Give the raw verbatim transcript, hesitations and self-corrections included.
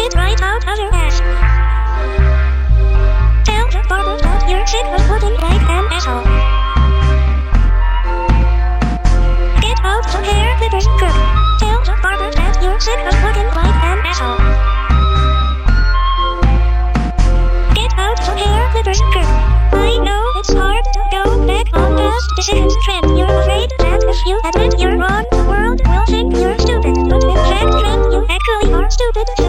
it right out of your ass. Tell the barber that you're sick of looking like an asshole. Get out the hair clippers, crook. Tell the barber that you're sick of looking like an asshole. Get out the hair clippers, crook. I know it's hard to go back on past decisions, Trent. You're afraid that if you admit you're wrong, the world will think you're stupid. But in fact, Trent, you actually are stupid.